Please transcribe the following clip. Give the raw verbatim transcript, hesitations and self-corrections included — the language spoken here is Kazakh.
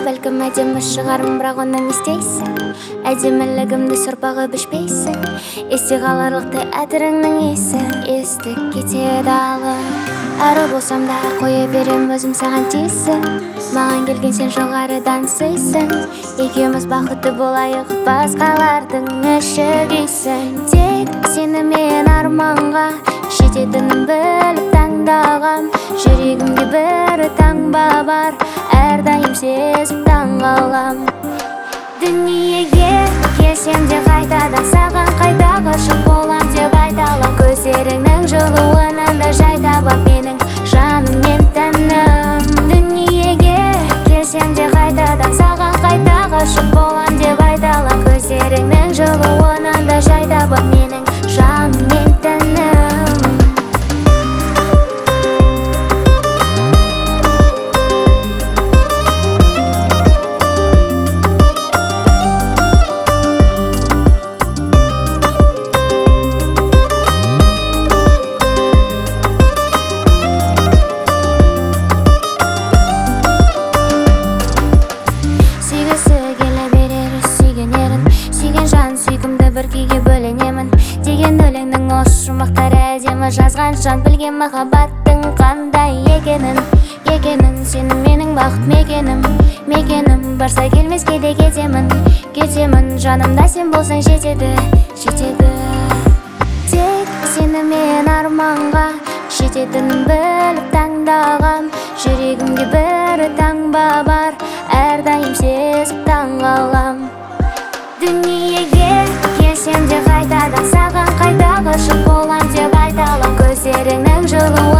бәлкім әдемі шығармын, бірақ оны не істейсің? Әдемілігімді сұрпағы бішпейсің. Есте қаларлықтай әтіріңнің есі естік кетеді алып. Әрі болсам да қоя берем өзім саған тиісін. Маған келген сен жоғарыдан сыйсың. Екеуміз бақытты болайық, басқалардың іші күйсін. Тек сені мен арманға жететінін біліп таңдағам. Жүрегімде бір таңба бар, әрдайым сезіп таңғалам. Дүниеге келсем де қайтадан саған қайта ғашық болам деп айта алам. Көздеріңнің жылуынан да жай табам менің жаным мен тәнім. Дүниеге келсем де қайтадан саған қайта ғашық болам деп айта алам. Көздеріңнің жылуынан да жай табам менің жаным мен тәнім. Бір күйге бөленемін деген өлеңнің осы жұмбақтары әдемі жазған жан білген махаббаттың қандай екенін екенін сенің менің бақыт мекенім мекенім барса келмеске де кетемін кетемін жанымда сен болсаң жетеді жетеді. Тек сені мен арманға жететінін біліп таңдағам. Жүрегімде бір таңба бар, әрдайым сезіп таңғалам. Дүниеге келсем де қайтадан саған қайта ғашық болам деп айта алам. Көздеріңнің жылуы